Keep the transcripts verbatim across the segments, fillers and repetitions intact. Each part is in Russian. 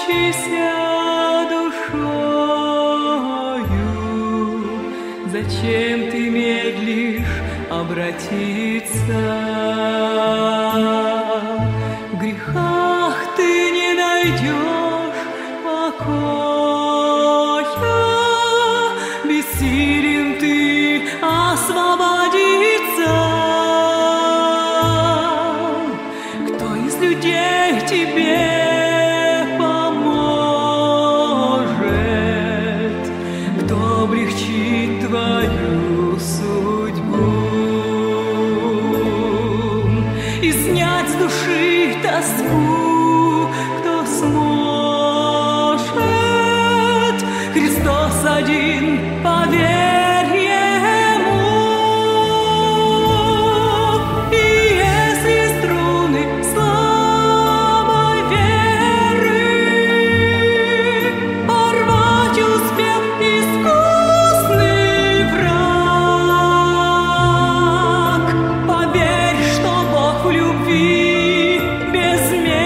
мучайся душою, зачем ты медлишь обратиться? В грехах ты не найдешь покоя, бессилен ты освободиться. Кто из людей тебе поможет? Кто облегчит твою судьбу и снять с души тоску? Кто сможет? Христос один, поверь Ему. И если струны слабой веры порвать успел искусный враг, поверь, что Бог в любви без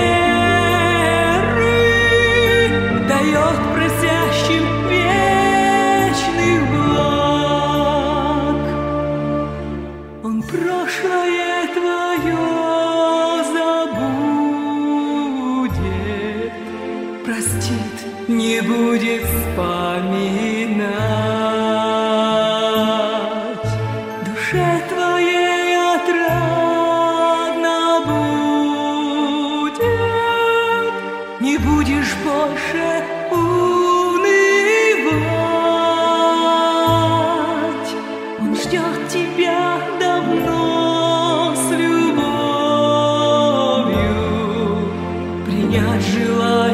меры дает просящим вечных благ. Он прошлое твое забудет, простит, не будет вспоминать. Душе твоей отрадно будет, не будешь больше унывать. Он ждет тебя давно с любовью, принять желает